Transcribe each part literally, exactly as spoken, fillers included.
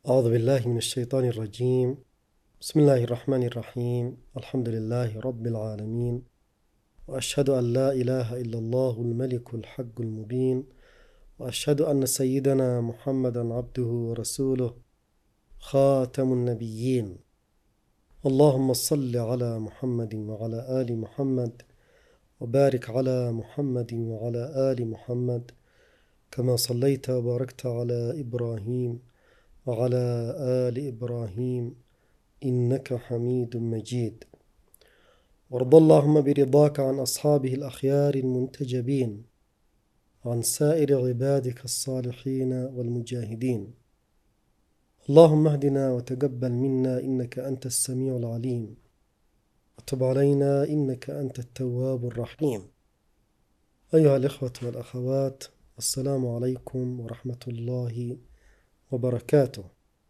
أعوذ بالله من الشيطان الرجيم. بسم الله الرحمن الرحيم. الحمد لله رب العالمين، وأشهد أن لا إله إلا الله الملك الحق المبين، وأشهد أن سيدنا محمدا عبده ورسوله خاتم النبيين. اللهم صل على محمد وعلى آل محمد، وبارك على محمد وعلى آل محمد كما صليت وباركت على إبراهيم وعلى آل إبراهيم إنك حميد مجيد. وارض اللهم برضاك عن أصحابه الأخيار المنتجبين، وعن سائر عبادك الصالحين والمجاهدين. اللهم اهدنا وتقبل منا إنك أنت السميع العليم، وتب علينا إنك أنت التواب الرحيم. أيها الإخوة والأخوات، السلام عليكم ورحمة الله وبركاته.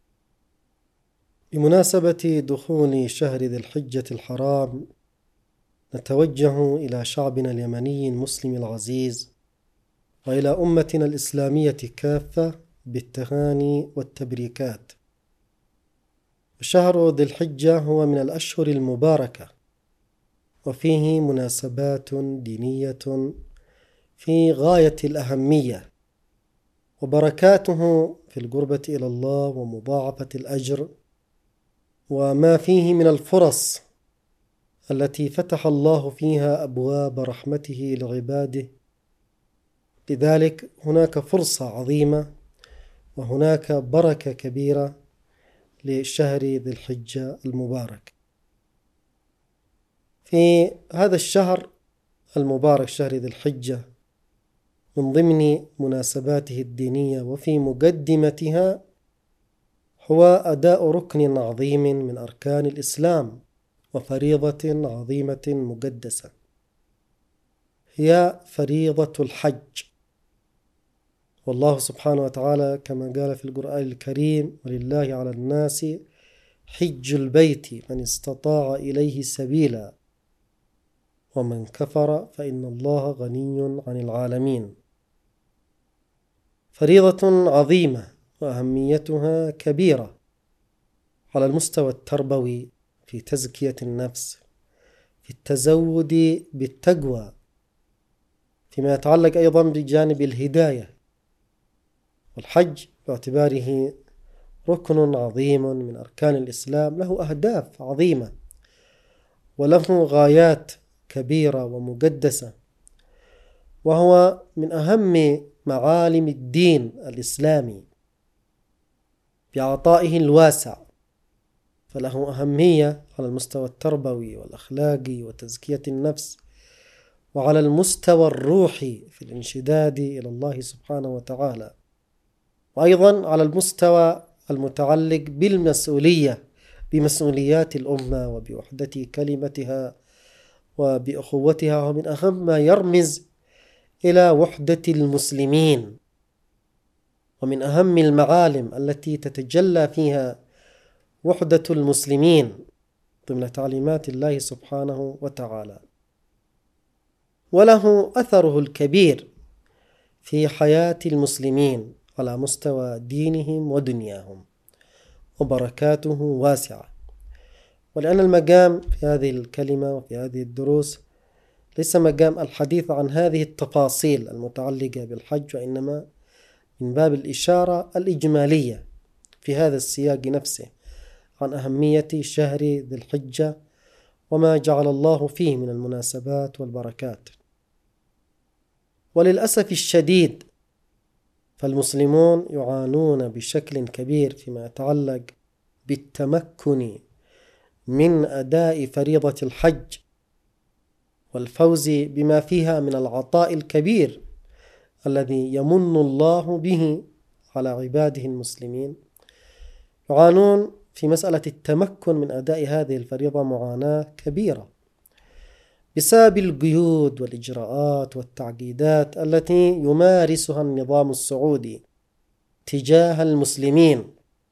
بمناسبة دخول شهر ذي الحجة الحرام، نتوجه إلى شعبنا اليمني المسلم العزيز، وإلى أمتنا الإسلامية كافة بالتهاني والتبريكات. شهر ذي الحجة هو من الأشهر المباركة، وفيه مناسبات دينية في غاية الأهمية، وبركاته في القربة إلى الله ومضاعفة الأجر، وما فيه من الفرص التي فتح الله فيها أبواب رحمته لعباده. لذلك هناك فرصة عظيمة وهناك بركة كبيرة لشهر ذي الحجة المبارك. في هذا الشهر المبارك، شهر ذي الحجة، من ضمن مناسباته الدينية وفي مقدمتها هو أداء ركن عظيم من أركان الإسلام وفريضة عظيمة مقدسة، هي فريضة الحج. والله سبحانه وتعالى كما قال في القرآن الكريم: ولله على الناس حج البيت من استطاع إليه سبيلا ومن كفر فإن الله غني عن العالمين. فريضة عظيمة وأهميتها كبيرة على المستوى التربوي، في تزكية النفس، في التزود بالتقوى، فيما يتعلق أيضا بجانب الهداية. والحج باعتباره ركن عظيم من أركان الإسلام له أهداف عظيمة وله غايات كبيرة ومقدسة، وهو من أهم معالم الدين الإسلامي بعطائه الواسع، فله أهمية على المستوى التربوي والأخلاقي وتزكية النفس، وعلى المستوى الروحي في الانشداد إلى الله سبحانه وتعالى، وأيضا على المستوى المتعلق بالمسؤولية بمسؤوليات الأمة وبوحدة كلمتها وبأخوتها، ومن أهم ما يرمز إلى وحدة المسلمين، ومن أهم المعالم التي تتجلى فيها وحدة المسلمين ضمن تعليمات الله سبحانه وتعالى. وله أثره الكبير في حياة المسلمين على مستوى دينهم ودنياهم، وبركاته واسعة. ولأن المقام في هذه الكلمة وفي هذه الدروس ليس مقام الحديث عن هذه التفاصيل المتعلقة بالحج، وإنما من باب الإشارة الإجمالية في هذا السياق نفسه عن أهمية شهر ذي الحجة وما جعل الله فيه من المناسبات والبركات. وللأسف الشديد فالمسلمون يعانون بشكل كبير فيما يتعلق بالتمكن من أداء فريضة الحج والفوز بما فيها من العطاء الكبير الذي يمن الله به على عباده المسلمين. يعانون في مسألة التمكن من أداء هذه الفريضة معاناة كبيرة بسبب القيود والإجراءات والتعقيدات التي يمارسها النظام السعودي تجاه المسلمين.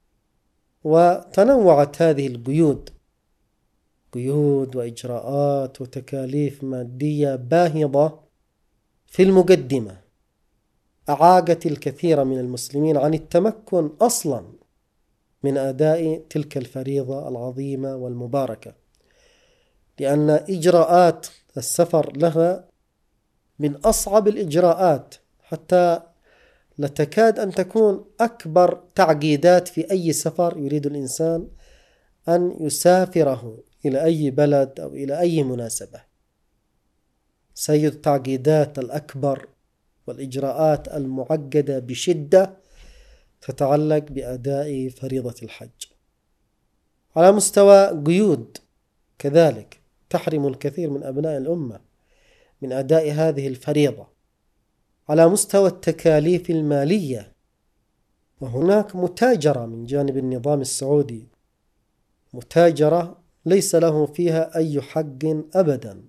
وتنوعت هذه القيود، قيود وإجراءات وتكاليف مادية باهظة في المقدمة أعاقت الكثير من المسلمين عن التمكن أصلا من أداء تلك الفريضة العظيمة والمباركة، لأن إجراءات السفر لها من أصعب الإجراءات، حتى لتكاد أن تكون أكبر تعقيدات في أي سفر يريد الإنسان أن يسافره إلى أي بلد أو إلى أي مناسبة. سيد التعقيدات الأكبر والإجراءات المعقدة بشدة تتعلق بأداء فريضة الحج. على مستوى قيود كذلك تحرم الكثير من أبناء الأمة من أداء هذه الفريضة. على مستوى التكاليف المالية، وهناك متاجرة من جانب النظام السعودي، متاجرة ليس له فيها أي حق أبدا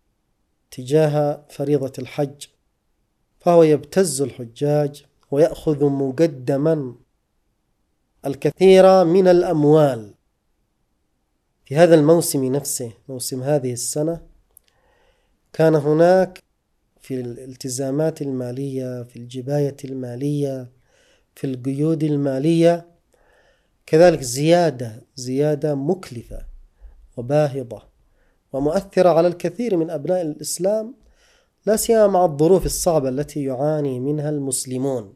تجاه فريضة الحج، فهو يبتز الحجاج ويأخذ مقدما الكثير من الأموال. في هذا الموسم نفسه، موسم هذه السنة، كان هناك في الالتزامات المالية، في الجباية المالية، في القيود المالية كذلك زيادة زيادة مكلفة وباهظة ومؤثرة على الكثير من أبناء الإسلام، لا سيما مع الظروف الصعبة التي يعاني منها المسلمون.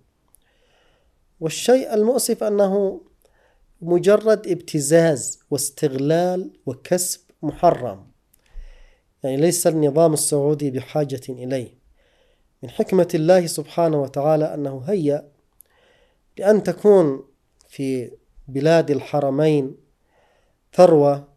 والشيء المؤسف أنه مجرد ابتزاز واستغلال وكسب محرم، يعني ليس النظام السعودي بحاجة إليه. من حكمة الله سبحانه وتعالى أنه هيأ لأن تكون في بلاد الحرمين ثروة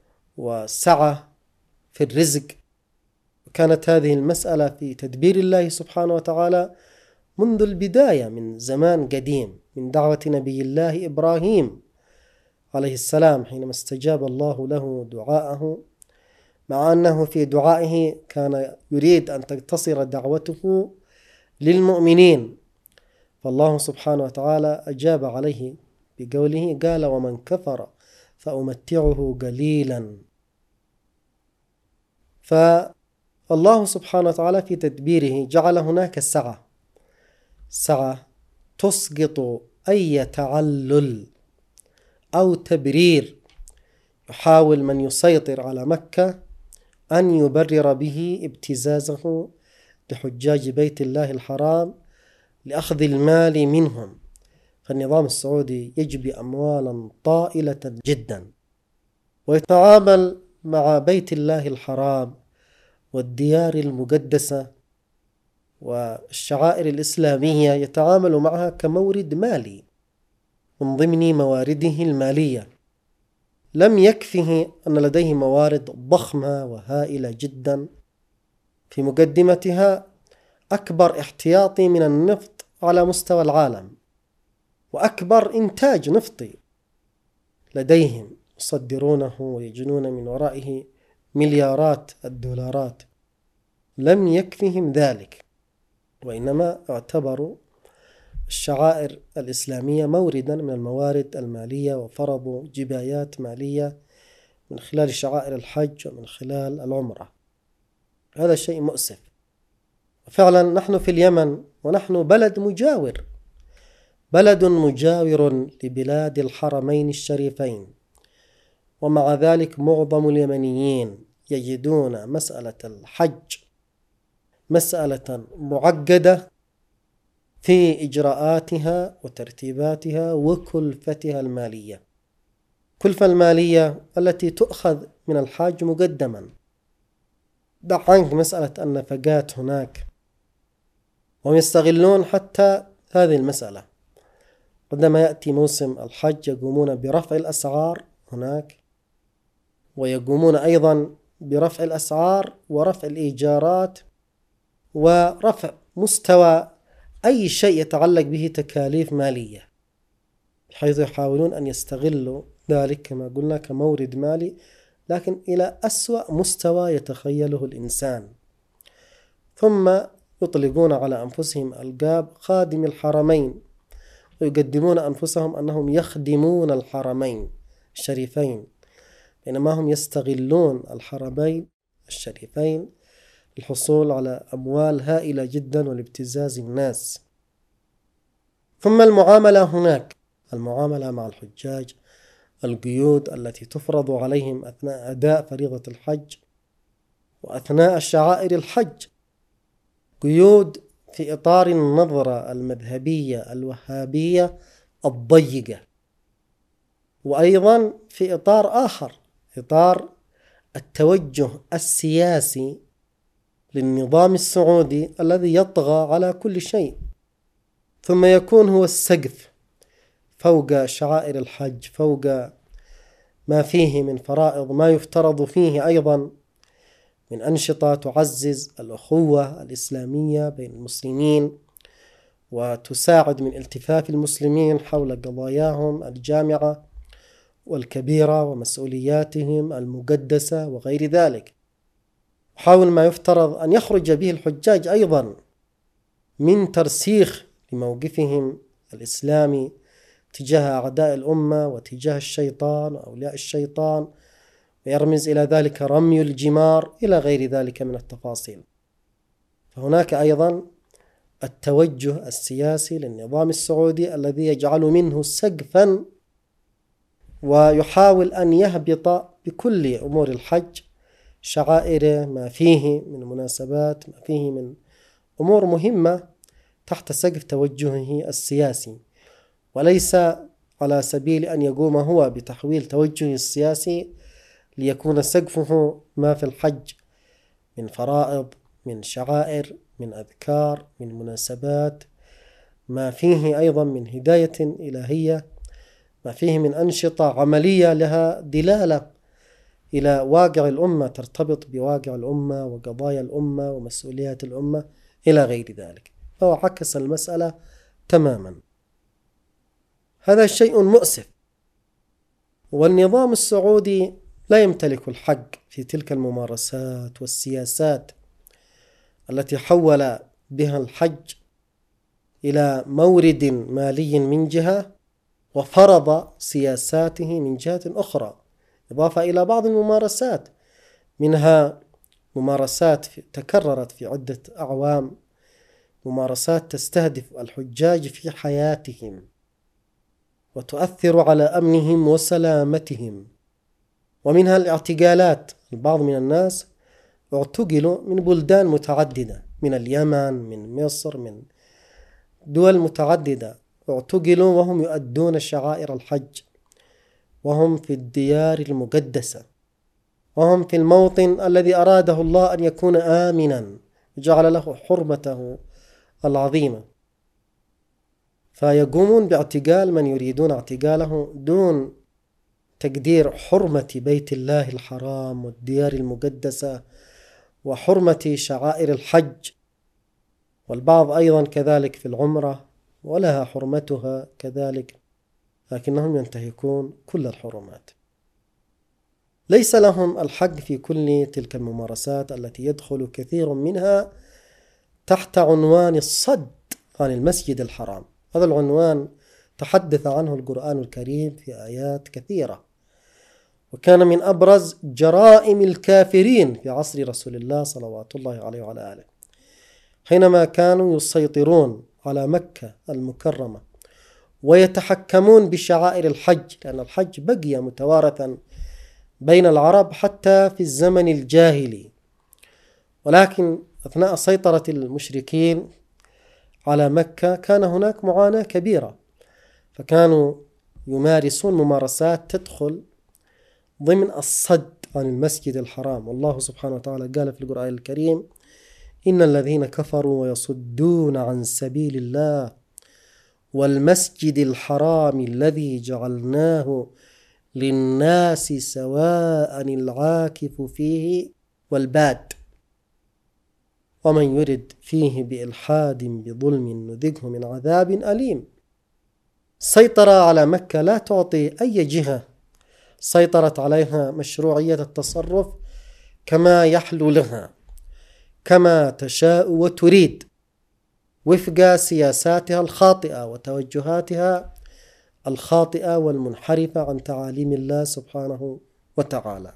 وسعة في الرزق. وكانت هذه المسألة في تدبير الله سبحانه وتعالى منذ البداية، من زمان قديم، من دعوة نبي الله إبراهيم عليه السلام حينما استجاب الله له دعاءه، مع أنه في دعائه كان يريد أن تقتصر دعوته للمؤمنين، فالله سبحانه وتعالى أجاب عليه بقوله: قال ومن كفر فأمتعه قليلا. فالله سبحانه وتعالى في تدبيره جعل هناك سعة سعة تسقط أي تعلل أو تبرير يحاول من يسيطر على مكة أن يبرر به ابتزازه لحجاج بيت الله الحرام لأخذ المال منهم. فالنظام السعودي يجبي أموالا طائلة جدا، ويتعامل مع بيت الله الحرام والديار المقدسة والشعائر الإسلامية، يتعامل معها كمورد مالي من ضمن موارده المالية. لم يكفه أن لديه موارد ضخمة وهائلة جدا، في مقدمتها أكبر احتياطي من النفط على مستوى العالم، وأكبر إنتاج نفطي لديهم يصدرونه ويجنون من ورائه مليارات الدولارات. لم يكفهم ذلك، وإنما اعتبروا الشعائر الإسلامية موردا من الموارد المالية، وفرضوا جبايات مالية من خلال شعائر الحج ومن خلال العمرة. هذا شيء مؤسف. فعلا نحن في اليمن، ونحن بلد مجاور بلد مجاور لبلاد الحرمين الشريفين، ومع ذلك معظم اليمنيين يجدون مسألة الحج مسألة معقدة في إجراءاتها وترتيباتها وكلفتها المالية. كلفة المالية التي تؤخذ من الحاج مقدما. دع عنك مسألة النفقات هناك، وهم يستغلون حتى هذه المسألة. عندما يأتي موسم الحج يقومون برفع الأسعار هناك، ويقومون أيضا برفع الأسعار ورفع الإيجارات ورفع مستوى أي شيء يتعلق به تكاليف مالية، بحيث يحاولون أن يستغلوا ذلك كما قلنا كمورد مالي، لكن إلى أسوأ مستوى يتخيله الإنسان. ثم يطلقون على أنفسهم ألقاب خادم الحرمين، ويقدمون أنفسهم أنهم يخدمون الحرمين الشريفين، بينما هم يستغلون الحرمين الشريفين للحصول على أموال هائلة جدا والابتزاز الناس. ثم المعاملة هناك، المعاملة مع الحجاج، القيود التي تفرض عليهم أثناء أداء فريضة الحج وأثناء شعائر الحج، قيود في إطار النظرة المذهبية الوهابية الضيقة، وأيضا في إطار آخر، إطار التوجه السياسي للنظام السعودي الذي يطغى على كل شيء، ثم يكون هو السقف فوق شعائر الحج، فوق ما فيه من فرائض، ما يفترض فيه أيضا من أنشطة تعزز الأخوة الإسلامية بين المسلمين وتساعد من التفاف المسلمين حول قضاياهم الجامعة والكبيرة ومسؤولياتهم المقدسة وغير ذلك، وحاول ما يفترض أن يخرج به الحجاج أيضا من ترسيخ لموقفهم الإسلامي تجاه أعداء الأمة وتجاه الشيطان وأولياء الشيطان، ويرمز إلى ذلك رمي الجمار إلى غير ذلك من التفاصيل. فهناك أيضا التوجه السياسي للنظام السعودي الذي يجعل منه سقفا ويحاول أن يهبط بكل أمور الحج، شعائره، ما فيه من مناسبات، ما فيه من أمور مهمة تحت سقف توجهه السياسي، وليس على سبيل أن يقوم هو بتحويل توجهه السياسي ليكون سقفه ما في الحج من فرائض، من شعائر، من أذكار، من مناسبات، ما فيه أيضا من هداية إلهية، ما فيه من أنشطة عملية لها دلالة إلى واقع الأمة، ترتبط بواقع الأمة وقضايا الأمة ومسؤوليات الأمة إلى غير ذلك. فهو عكس المسألة تماما. هذا شيء مؤسف، والنظام السعودي لا يمتلك الحق في تلك الممارسات والسياسات التي حول بها الحج إلى مورد مالي من جهة، وفرض سياساته من جهة أخرى، إضافة إلى بعض الممارسات، منها ممارسات تكررت في عدة أعوام، ممارسات تستهدف الحجاج في حياتهم وتؤثر على أمنهم وسلامتهم، ومنها الاعتقالات. البعض من الناس اعتقلوا من بلدان متعددة، من اليمن، من مصر، من دول متعددة، اعتقلوا وهم يؤدون شعائر الحج، وهم في الديار المقدسة، وهم في الموطن الذي أراده الله أن يكون آمنا وجعل له حرمته العظيمة، فيقومون باعتقال من يريدون اعتقاله دون تقدير حرمة بيت الله الحرام والديار المقدسة وحرمة شعائر الحج. والبعض أيضا كذلك في العمرة ولها حرمتها كذلك، لكنهم ينتهكون كل الحرمات. ليس لهم الحق في كل تلك الممارسات التي يدخل كثير منها تحت عنوان الصد عن المسجد الحرام. هذا العنوان تحدث عنه القرآن الكريم في آيات كثيرة، وكان من أبرز جرائم الكافرين في عصر رسول الله صلوات الله عليه وعلى آله، حينما كانوا يسيطرون على مكة المكرمة ويتحكمون بشعائر الحج، لأن الحج بقي متوارثا بين العرب حتى في الزمن الجاهلي، ولكن أثناء سيطرة المشركين على مكة كان هناك معاناة كبيرة، فكانوا يمارسون ممارسات تدخل ضمن الصد عن المسجد الحرام. والله سبحانه وتعالى قال في القرآن الكريم: إن الذين كفروا ويصدون عن سبيل الله والمسجد الحرام الذي جعلناه للناس سواء العاكف فيه والباد ومن يرد فيه بإلحاد بظلم نذقه من عذاب أليم. سيطرة على مكة لا تعطي أي جهة سيطرت عليها مشروعية التصرف كما يحلو لها، كما تشاء وتريد، وفق سياساتها الخاطئة وتوجهاتها الخاطئة والمنحرفة عن تعاليم الله سبحانه وتعالى.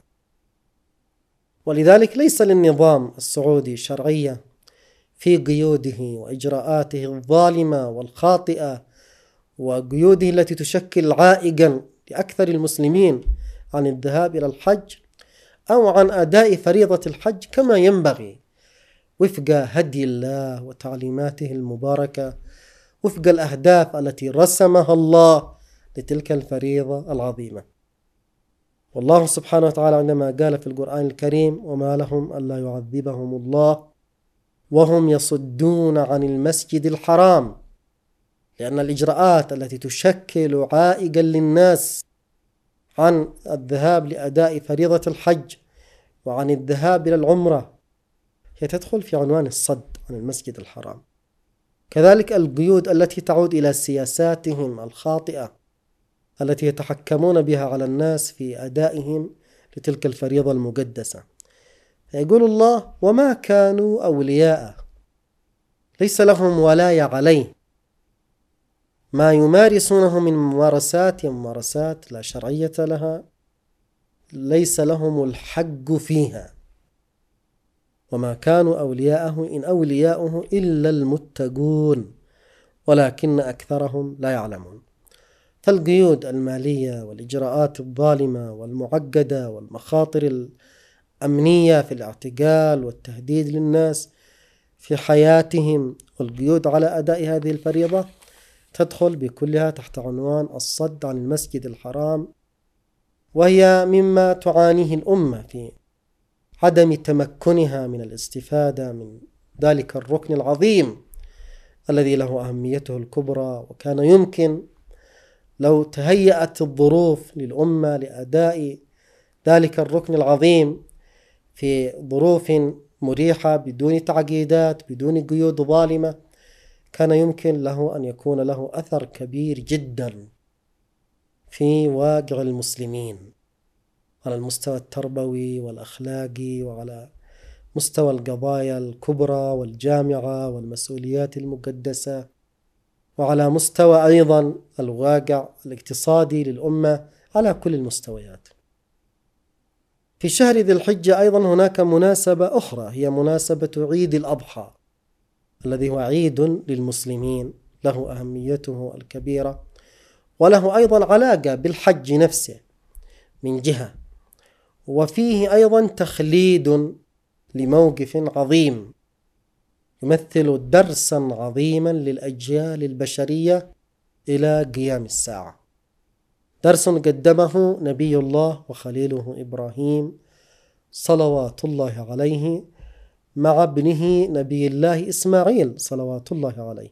ولذلك ليس للنظام السعودي شرعية في قيوده وإجراءاته الظالمة والخاطئة وقيوده التي تشكل عائقا لأكثر المسلمين عن الذهاب إلى الحج أو عن أداء فريضة الحج كما ينبغي وفق هدي الله وتعليماته المباركة، وفق الأهداف التي رسمها الله لتلك الفريضة العظيمة. والله سبحانه وتعالى عندما قال في القرآن الكريم: وما لهم ألا يعذبهم الله وهم يصدون عن المسجد الحرام، لأن الإجراءات التي تشكل عائقا للناس عن الذهاب لأداء فريضة الحج وعن الذهاب إلى العمرة هي تدخل في عنوان الصد عن المسجد الحرام. كذلك القيود التي تعود إلى سياساتهم الخاطئة التي يتحكمون بها على الناس في أدائهم لتلك الفريضة المقدسة. يقول الله: وما كانوا أولياء، ليس لهم ولاية عليه، ما يمارسونه من ممارسات ممارسات لا شرعية لها، ليس لهم الحق فيها. وما كانوا أولياءه إن أولياؤه إلا المتقون ولكن أكثرهم لا يعلمون. فالقيود المالية والإجراءات الظالمة والمعقدة والمخاطر الأمنية في الاعتقال والتهديد للناس في حياتهم والقيود على أداء هذه الفريضة تدخل بكلها تحت عنوان الصد عن المسجد الحرام، وهي مما تعانيه الأمة في عدم تمكنها من الاستفادة من ذلك الركن العظيم الذي له أهميته الكبرى. وكان يمكن لو تهيأت الظروف للأمة لأداء ذلك الركن العظيم في ظروف مريحة بدون تعقيدات بدون قيود ظالمة، كان يمكن له أن يكون له أثر كبير جدا في واقع المسلمين على المستوى التربوي والأخلاقي وعلى مستوى القضايا الكبرى والجامعة والمسؤوليات المقدسة، وعلى مستوى أيضا الواقع الاقتصادي للأمة على كل المستويات. في شهر ذي الحجة أيضا هناك مناسبة أخرى، هي مناسبة عيد الأضحى الذي هو عيد للمسلمين له أهميته الكبيرة، وله أيضا علاقة بالحج نفسه من جهة، وفيه أيضا تخليد لموقف عظيم يمثل درسا عظيما للأجيال البشرية إلى قيام الساعة. درس قدمه نبي الله وخليله إبراهيم صلوات الله عليه مع ابنه نبي الله إسماعيل صلوات الله عليه.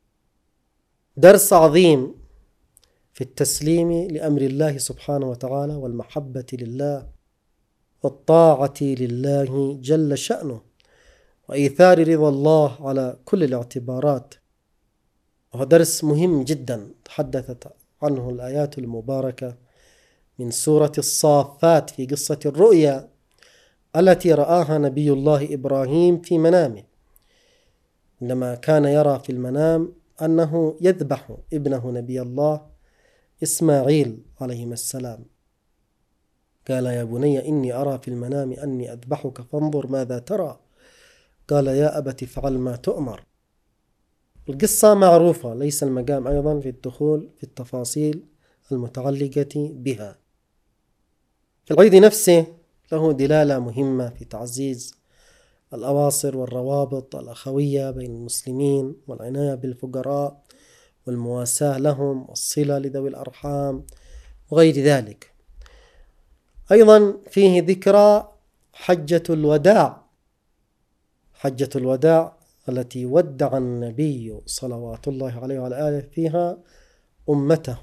درس عظيم في التسليم لأمر الله سبحانه وتعالى والمحبة لله والطاعة لله جل شأنه وإيثار رضا الله على كل الاعتبارات. وهو درس مهم جدا تحدثت عنه الآيات المباركة من سورة الصافات في قصة الرؤيا التي رآها نبي الله إبراهيم في منامه، عندما كان يرى في المنام أنه يذبح ابنه نبي الله إسماعيل عليهما السلام. قال: يا بني إني أرى في المنام أني أذبحك فانظر ماذا ترى. قال: يا أبت افعل ما تؤمر. القصة معروفة، ليس المقام أيضا في الدخول في التفاصيل المتعلقة بها. في العيد نفسه له دلالة مهمة في تعزيز الأواصر والروابط الأخوية بين المسلمين والعناية بالفقراء والمواساة لهم والصلة لذوي الأرحام وغير ذلك. أيضا فيه ذكرى حجة الوداع، حجة الوداع التي ودع النبي صلوات الله عليه وعلى آله فيها أمته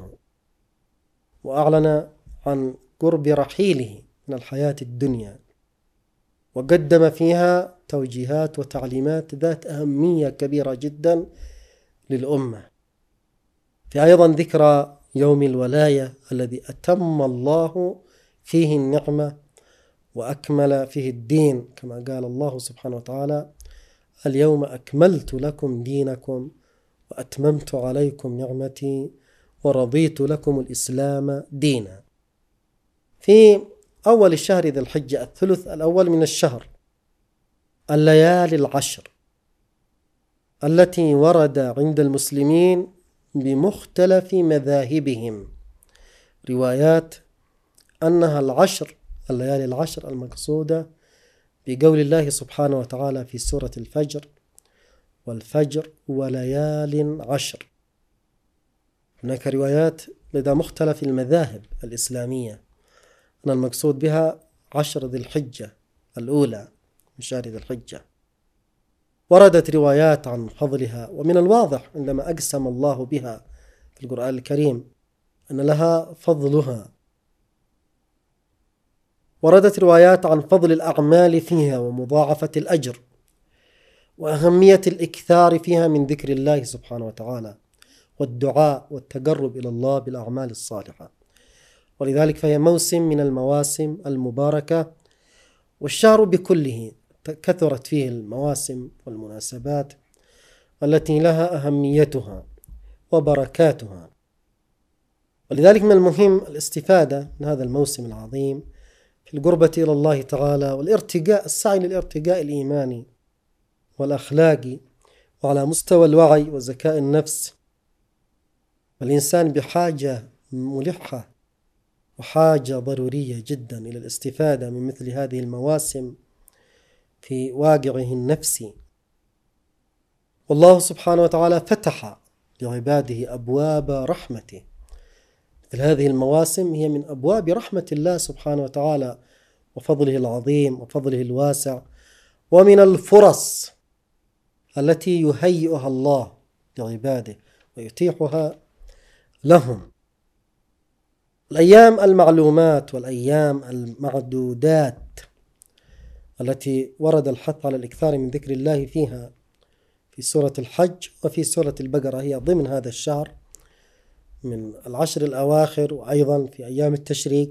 وأعلن عن قرب رحيله من الحياة الدنيا، وقدم فيها توجيهات وتعليمات ذات أهمية كبيرة جدا للأمة. في أيضا ذكرى يوم الولاية الذي أتم الله فيه النعمة وأكمل فيه الدين، كما قال الله سبحانه وتعالى: اليوم أكملت لكم دينكم وأتممت عليكم نعمتي ورضيت لكم الإسلام دينا. في أول الشهر ذي الحجة الثلث الأول من الشهر الليالي العشر التي ورد عند المسلمين بمختلف مذاهبهم، روايات أنها العشر الليالي العشر المقصودة بقول الله سبحانه وتعالى في سورة الفجر: والفجر وليال عشر. هناك روايات لدى مختلف المذاهب الإسلامية أن المقصود بها عشر ذي الحجة الأولى من شهر ذي الحجة. وردت روايات عن فضلها، ومن الواضح عندما أقسم الله بها في القرآن الكريم أن لها فضلها. وردت روايات عن فضل الأعمال فيها ومضاعفة الأجر وأهمية الإكثار فيها من ذكر الله سبحانه وتعالى والدعاء والتقرب إلى الله بالأعمال الصالحة. ولذلك فهي موسم من المواسم المباركة، والشهر بكله كثرت فيه المواسم والمناسبات التي لها أهميتها وبركاتها. ولذلك من المهم الاستفادة من هذا الموسم العظيم في القربة إلى الله تعالى والارتقاء، السعي للارتقاء الإيماني والأخلاقي وعلى مستوى الوعي وذكاء النفس. والإنسان بحاجة ملحة وحاجة ضرورية جدا إلى الاستفادة من مثل هذه المواسم في واقعه النفسي. والله سبحانه وتعالى فتح لعباده أبواب رحمته. مثل هذه المواسم هي من أبواب رحمة الله سبحانه وتعالى وفضله العظيم وفضله الواسع، ومن الفرص التي يهيئها الله لعباده ويتيحها لهم. الأيام المعلومات والأيام المعدودات التي ورد الحث على الإكثار من ذكر الله فيها في سورة الحج وفي سورة البقرة هي ضمن هذا الشهر من العشر الأواخر، وأيضا في أيام التشريق.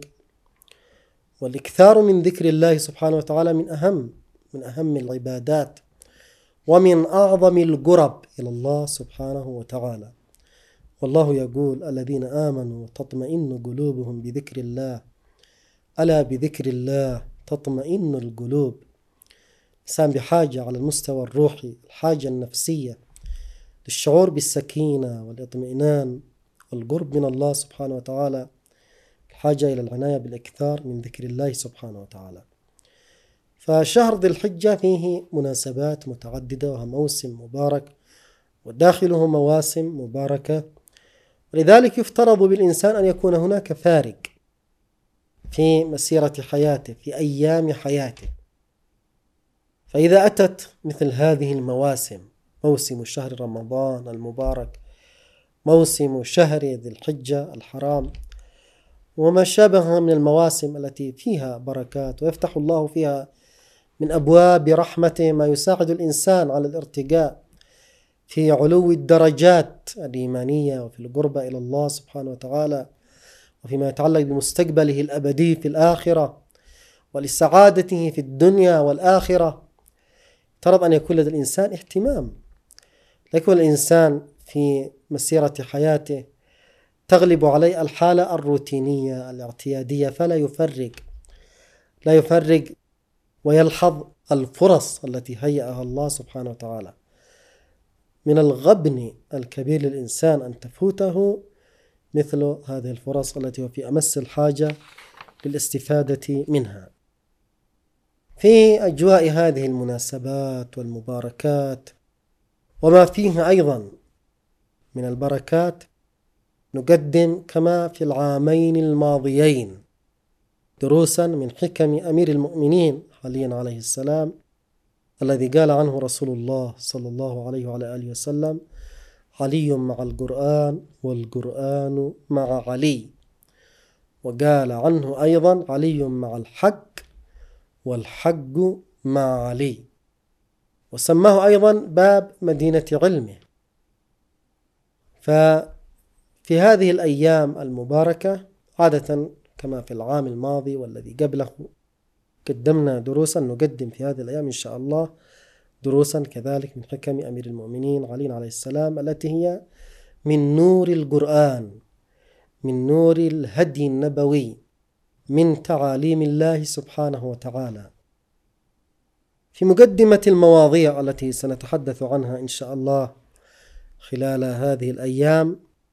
والإكثار من ذكر الله سبحانه وتعالى من أهم من أهم العبادات ومن أعظم القرب إلى الله سبحانه وتعالى. والله يقول: الذين آمنوا تطمئن قلوبهم بذكر الله، ألا بذكر الله تطمئن القلوب. الإنسان بحاجة على المستوى الروحي، الحاجة النفسية للشعور بالسكينة والاطمئنان والقرب من الله سبحانه وتعالى، الحاجة إلى العناية بالإكثار من ذكر الله سبحانه وتعالى. فشهر ذي الحجة فيه مناسبات متعددة وهو موسم مبارك وداخله مواسم مباركة، ولذلك يفترض بالإنسان أن يكون هناك فارق في مسيرة حياته في أيام حياته. فإذا أتت مثل هذه المواسم، موسم شهر رمضان المبارك، موسم شهر ذي الحجة الحرام، وما شابه من المواسم التي فيها بركات ويفتح الله فيها من أبواب رحمته ما يساعد الإنسان على الارتقاء في علو الدرجات الإيمانية وفي القربة إلى الله سبحانه وتعالى، وفيما يتعلق بمستقبله الأبدي في الآخرة ولسعادته في الدنيا والآخرة. افترض أن يكون لدى الإنسان اهتمام. لا يكون الإنسان في مسيرة حياته تغلب عليه الحالة الروتينية الاعتيادية، فلا يفرق لا يفرق ويلحظ الفرص التي هيأها الله سبحانه وتعالى. من الغبن الكبير للإنسان أن تفوته مثل هذه الفرص التي هو في أمس الحاجة للاستفادة منها. في أجواء هذه المناسبات والمباركات وما فيه أيضا من البركات نقدم كما في العامين الماضيين دروسا من حكم أمير المؤمنين علي عليه السلام، الذي قال عنه رسول الله صلى الله عليه وعلى آله وسلم: علي مع القرآن والقرآن مع علي. وقال عنه أيضا: علي مع الحق والحق مع علي. وسماه أيضا باب مدينة علمه. ففي هذه الأيام المباركة عادة كما في العام الماضي والذي قبله قدمنا دروسا، نقدم في هذه الأيام إن شاء الله دروسا كذلك من حكم أمير المؤمنين علي عليه السلام، التي هي من نور القرآن، من نور الهدي النبوي، من تعاليم الله سبحانه وتعالى. في مقدمة المواضيع التي سنتحدث عنها إن شاء الله خلال هذه الأيام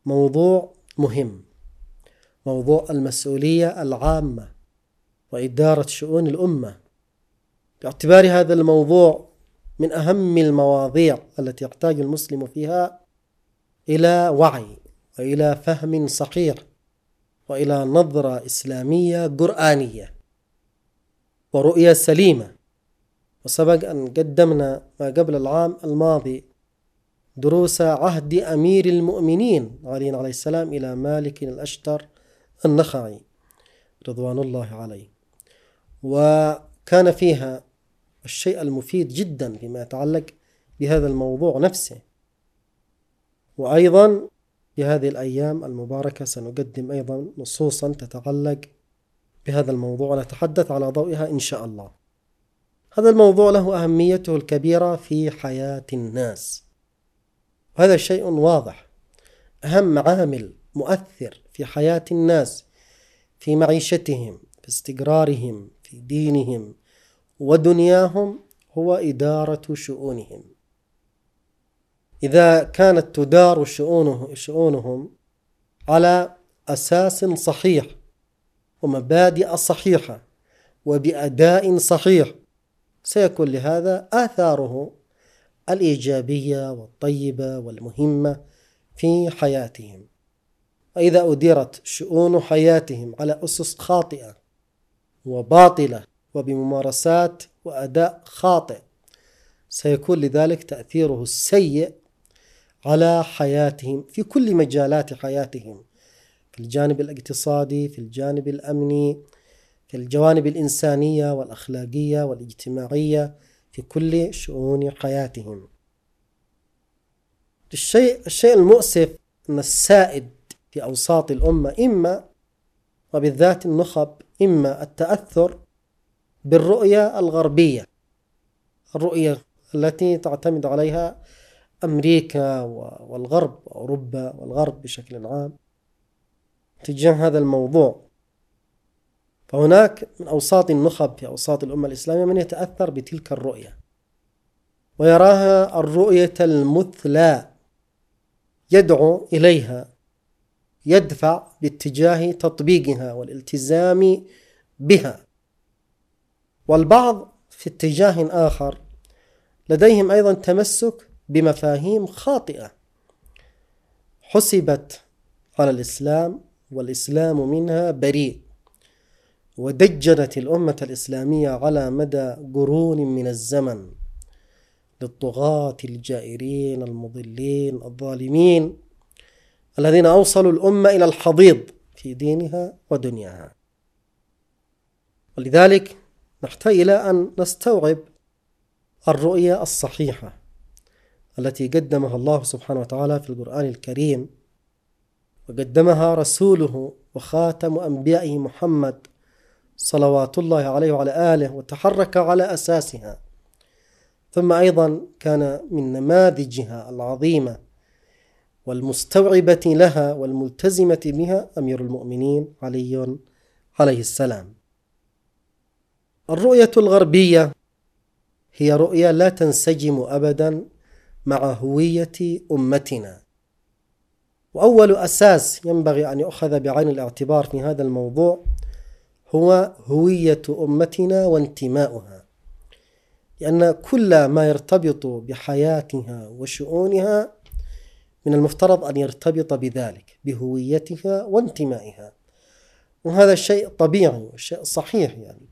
موضوع مهم، موضوع المسؤولية العامة وإدارة شؤون الأمة، باعتبار هذا الموضوع من أهم المواضيع التي يحتاج المسلم فيها إلى وعي وإلى فهم صحيح وإلى نظرة إسلامية قرآنية ورؤية سليمة. وسبق أن قدمنا ما قبل العام الماضي دروس عهد أمير المؤمنين علي عليه السلام إلى مالك الأشتر النخعي رضوان الله عليه، وكان فيها الشيء المفيد جدا فيما يتعلق بهذا الموضوع نفسه. وأيضا في هذه الأيام المباركة سنقدم أيضا نصوصا تتعلق بهذا الموضوع ونتحدث على ضوئها إن شاء الله. هذا الموضوع له أهميته الكبيرة في حياة الناس، وهذا شيء واضح. أهم عامل مؤثر في حياة الناس، في معيشتهم، في استقرارهم، في دينهم ودنياهم، هو إدارة شؤونهم. إذا كانت تدار شؤونه شؤونهم على أساس صحيح ومبادئ صحيحة وبأداء صحيح، سيكون لهذا آثاره الإيجابية والطيبة والمهمة في حياتهم. وإذا أديرت شؤون حياتهم على أسس خاطئة وباطلة وبممارسات وأداء خاطئ، سيكون لذلك تأثيره السيء على حياتهم في كل مجالات حياتهم، في الجانب الاقتصادي، في الجانب الأمني، في الجوانب الإنسانية والأخلاقية والاجتماعية، في كل شؤون حياتهم. الشيء الشيء المؤسف أن السائد في أوساط الأمة إما وبالذات النخب إما التأثر بالرؤية الغربية، الرؤية التي تعتمد عليها أمريكا والغرب وأوروبا والغرب بشكل عام تجاه هذا الموضوع. فهناك من أوساط النخب في أوساط الأمة الإسلامية من يتأثر بتلك الرؤية ويراها الرؤية المثلى، يدعو إليها، يدفع باتجاه تطبيقها والالتزام بها. والبعض في اتجاه آخر لديهم أيضا تمسك بمفاهيم خاطئة حسبت على الإسلام والإسلام منها بريء، ودجنت الأمة الإسلامية على مدى قرون من الزمن للطغاة الجائرين المضلين الظالمين الذين أوصلوا الأمة إلى الحضيض في دينها ودنياها. ولذلك نحتاج إلى أن نستوعب الرؤية الصحيحة التي قدمها الله سبحانه وتعالى في القرآن الكريم، وقدمها رسوله وخاتم أنبيائه محمد صلوات الله عليه وعلى آله، وتحرك على أساسها. ثم أيضا كان من نماذجها العظيمة والمستوعبة لها والملتزمة بها أمير المؤمنين علي عليه السلام. الرؤية الغربية هي رؤية لا تنسجم أبدا مع هوية أمتنا. وأول أساس ينبغي أن يؤخذ بعين الاعتبار في هذا الموضوع هو هوية أمتنا وانتماؤها، لأن كل ما يرتبط بحياتها وشؤونها من المفترض أن يرتبط بذلك، بهويتها وانتمائها، وهذا الشيء طبيعي والشيء صحيح. يعني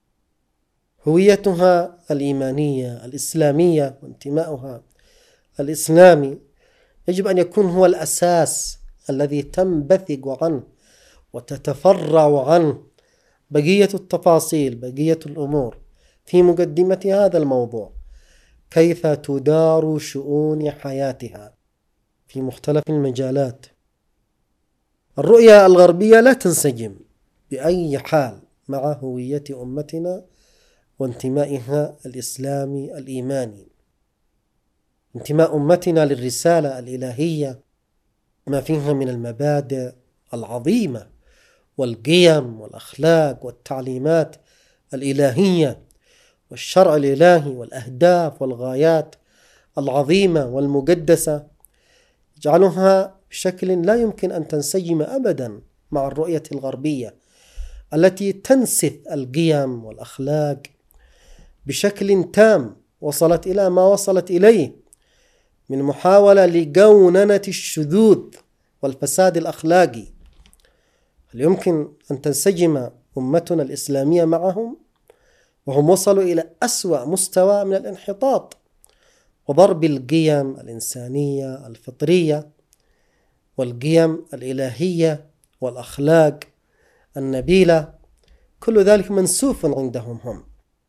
هويتها الإيمانية الإسلامية وانتماؤها الإسلامي يجب أن يكون هو الأساس الذي تنبثق عنه وتتفرع عنه بقية التفاصيل، بقية الأمور في مقدمة هذا الموضوع، كيف تدار شؤون حياتها في مختلف المجالات. الرؤية الغربية لا تنسجم بأي حال مع هوية أمتنا وانتمائها الإسلامي الإيماني. انتماء أمتنا للرسالة الإلهية ما فيها من المبادئ العظيمة والقيم والأخلاق والتعليمات الإلهية والشرع الإلهي والأهداف والغايات العظيمة والمقدسة، يجعلها بشكل لا يمكن أن تنسجم أبدا مع الرؤية الغربية التي تنسف القيم والأخلاق بشكل تام، وصلت إلى ما وصلت إليه من محاولة لقوننة الشذوذ والفساد الأخلاقي. هل يمكن أن تنسجم أمتنا الإسلامية معهم وهم وصلوا إلى أسوأ مستوى من الانحطاط وضرب القيم الإنسانية الفطرية والقيم الإلهية والأخلاق النبيلة؟ كل ذلك منسوف عندهم هم.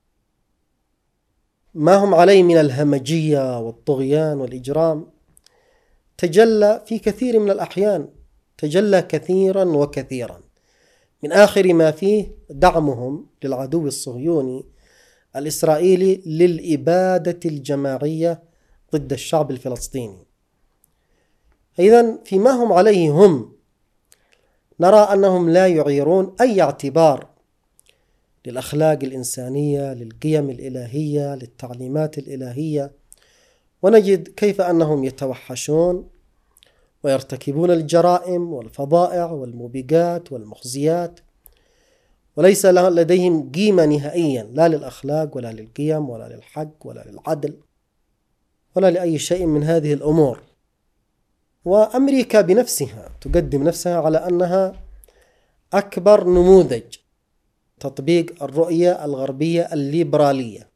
ما هم عليه من الهمجية والطغيان والإجرام تجلى في كثير من الأحيان، تجلى كثيرا وكثيرا، من آخر ما فيه دعمهم للعدو الصهيوني الإسرائيلي للإبادة الجماعية ضد الشعب الفلسطيني. إذن فيما هم عليه هم نرى أنهم لا يعيرون أي اعتبار للأخلاق الإنسانية، للقيم الإلهية، للتعليمات الإلهية، ونجد كيف أنهم يتوحشون ويرتكبون الجرائم والفظائع والموبقات والمخزيات، وليس لديهم قيمة نهائيا لا للأخلاق ولا للقيم ولا للحق ولا للعدل ولا لأي شيء من هذه الأمور. وأمريكا بنفسها تقدم نفسها على أنها أكبر نموذج تطبيق الرؤية الغربية الليبرالية،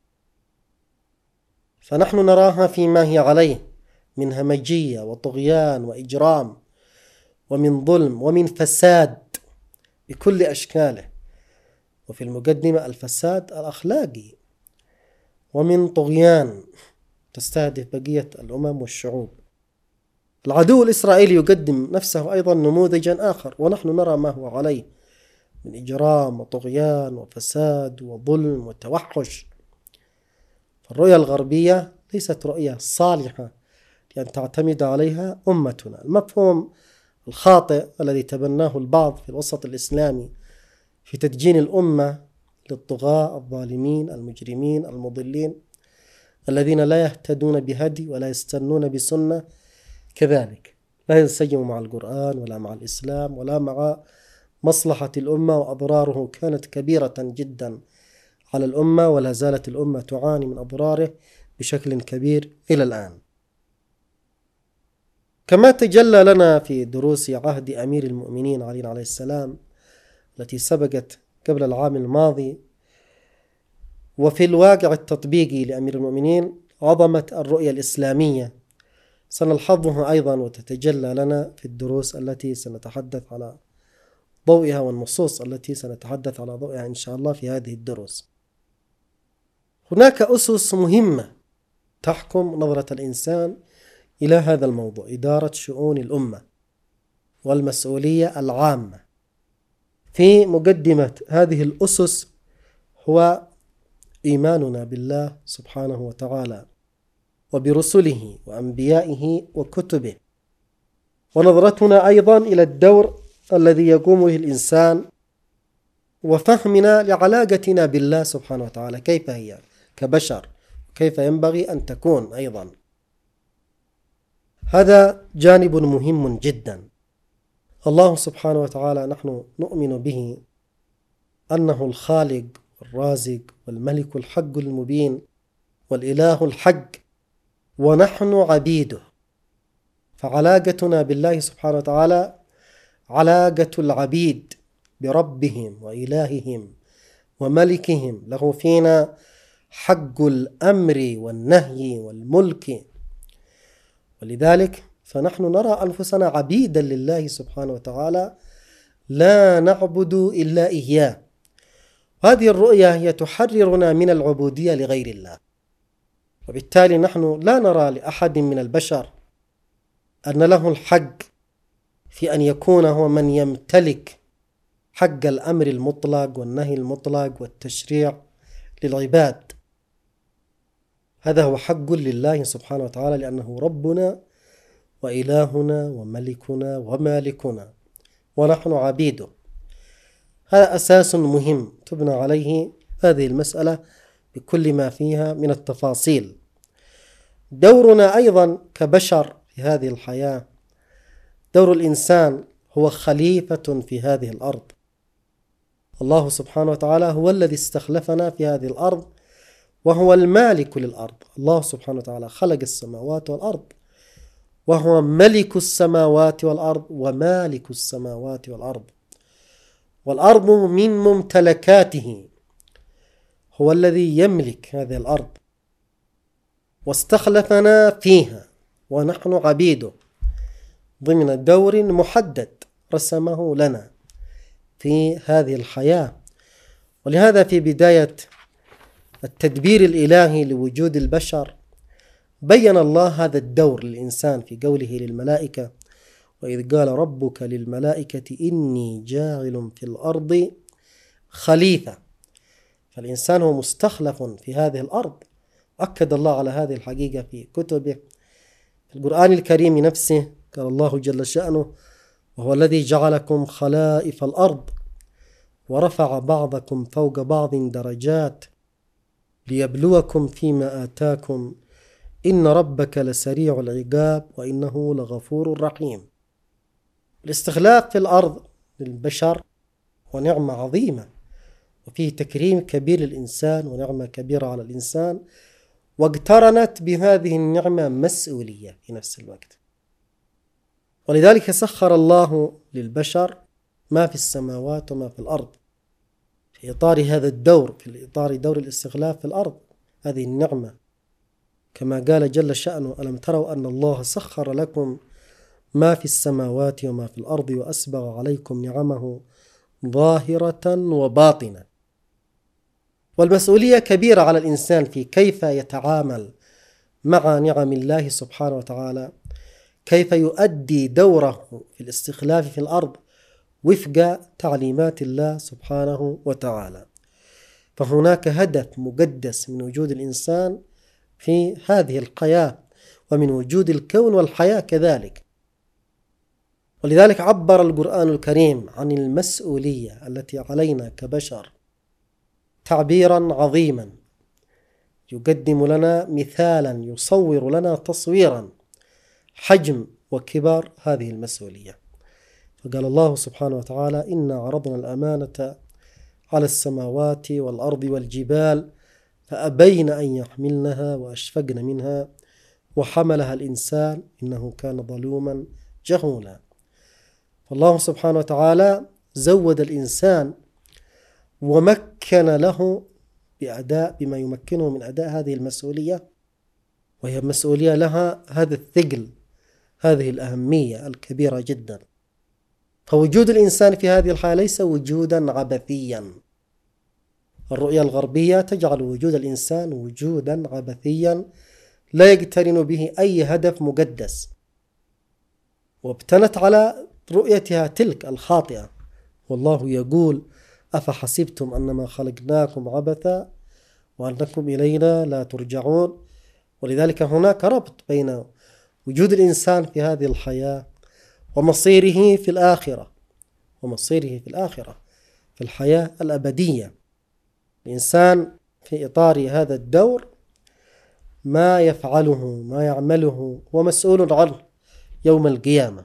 فنحن نراها فيما هي عليه من همجية وطغيان وإجرام ومن ظلم ومن فساد بكل أشكاله، وفي المقدمة الفساد الأخلاقي، ومن طغيان تستهدف بقية الأمم والشعوب. العدو الإسرائيلي يقدم نفسه أيضا نموذجا آخر، ونحن نرى ما هو عليه من إجرام وطغيان وفساد وظلم وتوحش. فالرؤية الغربية ليست رؤية صالحة لأن تعتمد عليها أمتنا. المفهوم الخاطئ الذي تبناه البعض في الوسط الإسلامي في تدجين الأمة للطغاة الظالمين المجرمين المضلين الذين لا يهتدون بهدي ولا يستنون بسنة، كذلك لا ينسجم مع القرآن ولا مع الإسلام ولا مع مصلحة الأمة، وأضراره كانت كبيرة جدا على الأمة، ولا زالت الأمة تعاني من أضراره بشكل كبير إلى الآن. كما تجلى لنا في دروس عهد أمير المؤمنين علي عليه السلام التي سبقت قبل العام الماضي، وفي الواقع التطبيقي لأمير المؤمنين عظمة الرؤية الإسلامية سنلحظها أيضا وتتجلى لنا في الدروس التي سنتحدث على ضوئها والنصوص التي سنتحدث على ضوئها إن شاء الله في هذه الدروس. هناك أسس مهمة تحكم نظرة الإنسان إلى هذا الموضوع: إدارة شؤون الأمة والمسؤولية العامة. في مقدمة هذه الأسس هو إيماننا بالله سبحانه وتعالى وبرسله وأنبيائه وكتبه، ونظرتنا أيضا إلى الدور الذي يقوم به الإنسان، وفهمنا لعلاقتنا بالله سبحانه وتعالى كيف هي كبشر، كيف ينبغي أن تكون أيضا. هذا جانب مهم جدا. الله سبحانه وتعالى نحن نؤمن به أنه الخالق والرازق والملك الحق المبين والإله الحق، ونحن عبيده. فعلاقتنا بالله سبحانه وتعالى علاقة العبيد بربهم وإلههم وملكهم، له فينا حق الأمر والنهي والملك، ولذلك فنحن نرى أنفسنا عبيدا لله سبحانه وتعالى لا نعبد إلا إياه. هذه الرؤية هي تحررنا من العبودية لغير الله، وبالتالي نحن لا نرى لأحد من البشر أن له الحق في أن يكون هو من يمتلك حق الأمر المطلق والنهي المطلق والتشريع للعباد. هذا هو حق لله سبحانه وتعالى، لأنه ربنا وإلهنا وملكنا ومالكنا ونحن عبيده. هذا أساس مهم تبنى عليه هذه المسألة بكل ما فيها من التفاصيل. دورنا أيضا كبشر في هذه الحياة دور الإنسان هو خليفة في هذه الأرض. الله سبحانه وتعالى هو الذي استخلفنا في هذه الأرض، وهو المالك للأرض. الله سبحانه وتعالى خلق السماوات والأرض، وهو ملك السماوات والأرض ومالك السماوات والأرض. والأرض من ممتلكاته، هو الذي يملك هذه الأرض واستخلفنا فيها ونحن عبيده ضمن دور محدد رسمه لنا في هذه الحياة. ولهذا في بداية التدبير الإلهي لوجود البشر بين الله هذا الدور للإنسان في قوله للملائكة: وإذ قال ربك للملائكة إني جاعل في الأرض خليفة. فالإنسان هو مستخلف في هذه الأرض، أكد الله على هذه الحقيقة في كتبه. في القرآن الكريم نفسه قال الله جل شأنه: وهو الذي جعلكم خلائف الأرض ورفع بعضكم فوق بعض درجات ليبلوكم فيما آتاكم إن ربك لسريع العقاب وإنه لغفور رحيم. الاستخلاف في الأرض للبشر ونعمة عظيمة، وفيه تكريم كبير للإنسان ونعمة كبيرة على الإنسان، واقترنت بهذه النعمة مسؤولية في نفس الوقت. ولذلك سخر الله للبشر ما في السماوات وما في الأرض في إطار هذا الدور، في إطار دور الاستخلاف في الأرض، هذه النعمة. كما قال جل شأنه: ألم تروا أن الله سخر لكم ما في السماوات وما في الأرض وأسبغ عليكم نعمه ظاهرة وباطنة. والمسؤولية كبيرة على الإنسان في كيف يتعامل مع نعم الله سبحانه وتعالى، كيف يؤدي دوره في الاستخلاف في الأرض وفق تعليمات الله سبحانه وتعالى. فهناك هدف مقدس من وجود الإنسان في هذه الحياة ومن وجود الكون والحياة كذلك. ولذلك عبر القرآن الكريم عن المسؤولية التي علينا كبشر تعبيرا عظيما يقدم لنا مثالا، يصور لنا تصويرا حجم وكبر هذه المسؤولية. فقال الله سبحانه وتعالى: إنا عرضنا الأمانة على السماوات والأرض والجبال فأبين أن يحملنها وأشفقن منها وحملها الإنسان إنه كان ظلوما جهولا. فالله سبحانه وتعالى زود الإنسان ومكن له بأداء بما يمكنه من أداء هذه المسؤولية، وهي مسؤولية لها هذا الثقل، هذه الأهمية الكبيرة جدا. فوجود الإنسان في هذه الحياة ليس وجودا عبثيا. الرؤية الغربية تجعل وجود الإنسان وجودا عبثيا لا يقترن به أي هدف مقدس، وابتنت على رؤيتها تلك الخاطئة. والله يقول: أفحسبتم أنما خلقناكم عبثا وأنكم إلينا لا ترجعون. ولذلك هناك ربط بين وجود الإنسان في هذه الحياة ومصيره في الآخرة، ومصيره في الآخرة في الحياة الأبدية. الإنسان في إطار هذا الدور ما يفعله ما يعمله ومسؤول عنه يوم القيامة.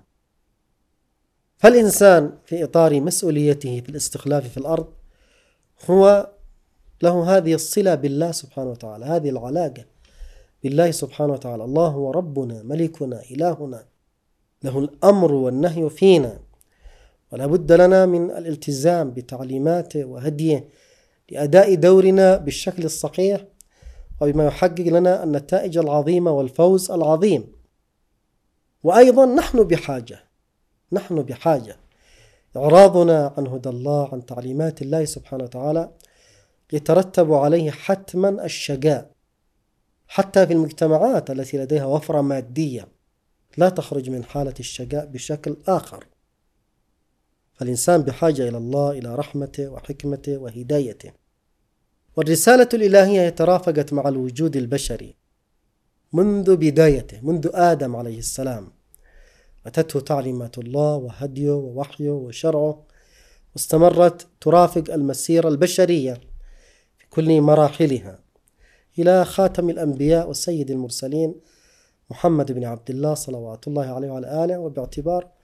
فالإنسان في إطار مسؤوليته في الاستخلاف في الأرض هو له هذه الصلة بالله سبحانه وتعالى، هذه العلاقة بالله سبحانه وتعالى. الله هو ربنا ملكنا إلهنا، له الأمر والنهي فينا، ولا بد لنا من الالتزام بتعليماته وهديه لأداء دورنا بالشكل الصحيح وبما يحقق لنا النتائج العظيمة والفوز العظيم. وأيضا نحن بحاجة نحن بحاجة إعراضنا عن هدى الله، عن تعليمات الله سبحانه وتعالى، يترتب عليه حتما الشقاء، حتى في المجتمعات التي لديها وفرة مادية لا تخرج من حالة الشقاء بشكل آخر. فالإنسان بحاجة إلى الله، إلى رحمته وحكمته وهدايته. والرسالة الإلهية ترافقت مع الوجود البشري منذ بدايته، منذ آدم عليه السلام. أتته تعليمات الله وهديه ووحيه وشرعه، واستمرت ترافق المسيرة البشرية في كل مراحلها إلى خاتم الأنبياء وسيد المرسلين محمد بن عبد الله صلوات الله عليه وعلى آله. وباعتبار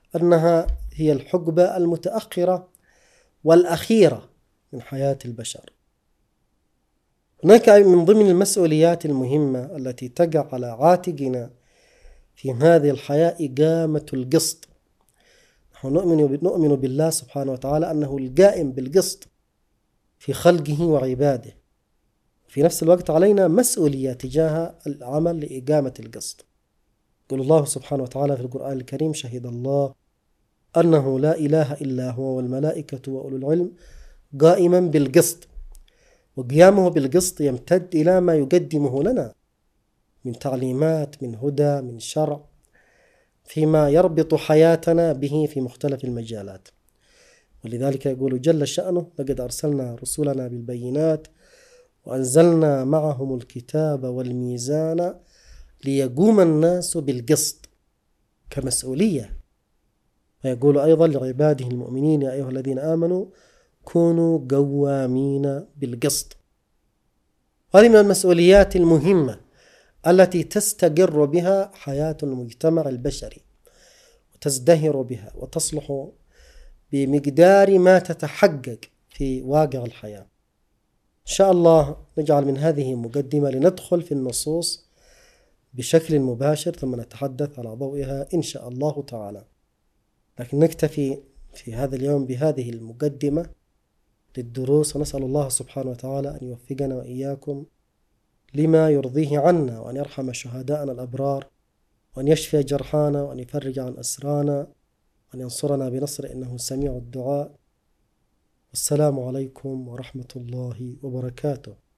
أنها هي الحقبة المتأخرة والأخيرة من حياة البشر. هناك من ضمن المسؤوليات المهمة التي تقع على عاتقنا في هذه الحياة إقامة القسط. نحن نؤمن نؤمن بالله سبحانه وتعالى أنه القائم بالقسط في خلقه وعباده، في نفس الوقت علينا مسؤولية تجاه العمل لإقامة القسط. يقول الله سبحانه وتعالى في القرآن الكريم: شهد الله أنه لا إله إلا هو والملائكة وأولو العلم قائما بالقسط. وقيامه بالقسط يمتد إلى ما يقدمه لنا من تعليمات، من هدى، من شرع، فيما يربط حياتنا به في مختلف المجالات. ولذلك يقول جل شأنه: لقد أرسلنا رسلنا بالبينات وأنزلنا معهم الكتاب والميزان ليقوم الناس بالقسط، كمسؤولية. ويقول أيضا لعباده المؤمنين: يا أيها الذين آمنوا كونوا قوامين بالقسط. هذه من المسؤوليات المهمة التي تستقر بها حياة المجتمع البشري وتزدهر بها وتصلح بمقدار ما تتحقق في واقع الحياة. إن شاء الله نجعل من هذه مقدمة لندخل في النصوص بشكل مباشر ثم نتحدث على ضوئها إن شاء الله تعالى. لكن نكتفي في هذا اليوم بهذه المقدمة للدروس، ونسأل الله سبحانه وتعالى أن يوفقنا وإياكم لما يرضيه عنا، وأن يرحم شهداءنا الأبرار، وأن يشفي جرحانا، وأن يفرج عن أسرانا، وأن ينصرنا بنصر إنه سميع الدعاء. والسلام عليكم ورحمة الله وبركاته.